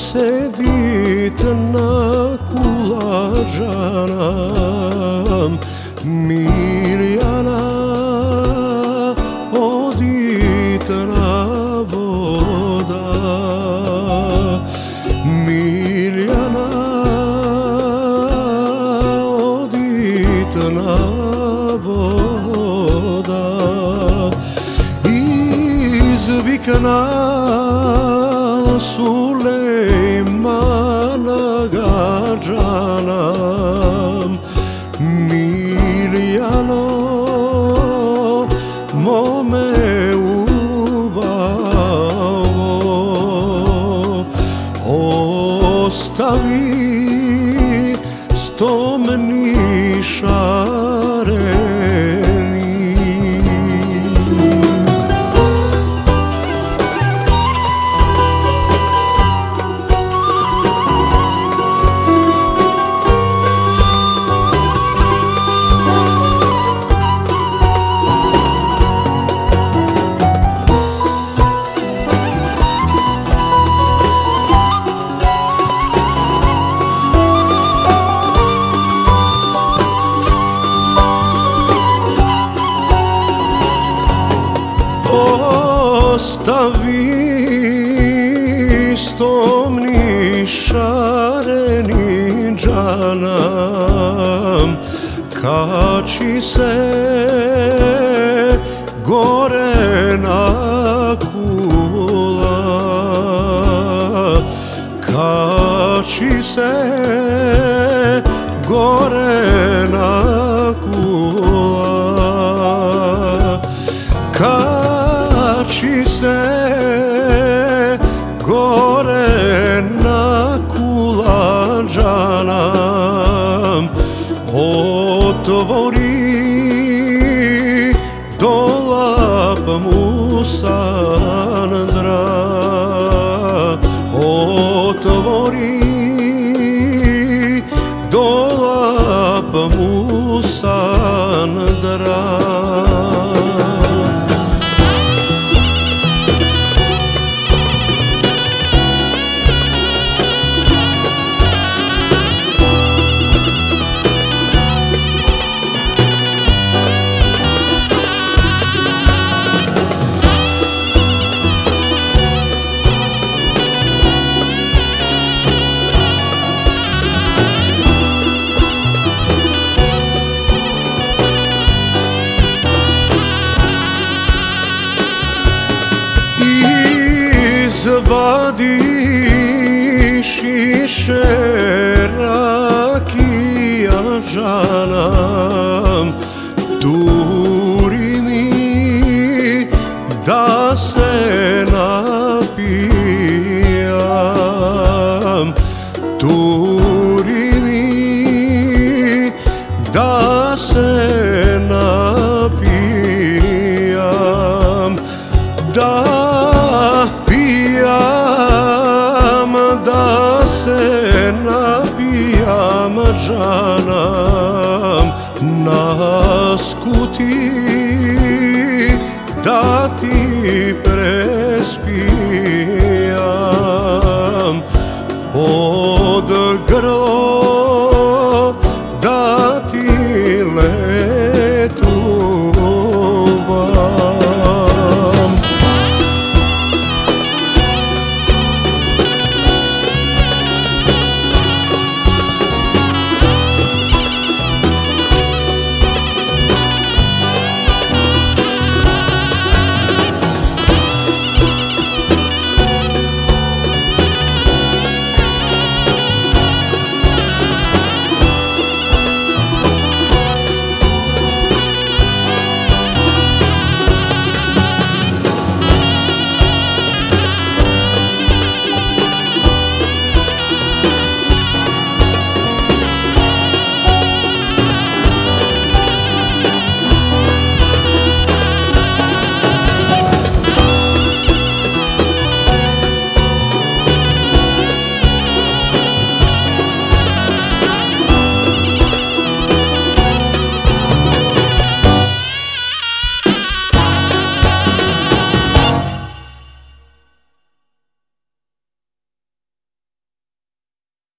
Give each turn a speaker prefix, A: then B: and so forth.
A: sedit na kulađanam Mirjana oditna voda Mirjana oditna voda izvikna Sulejmana gađanam Miljano mome ubavo ostavi stomni šareni Ostavi stomni šareni džanam kači se gore na kula kači se gore na kula kači se gore na kulađanam otvori dolap mu sandra otvori dolap mu sandra Vadi šiše rakija džanam turi mi da se napijam turi mi da se napijam da se napijam džanam na skuti da ti prespijam pod grlo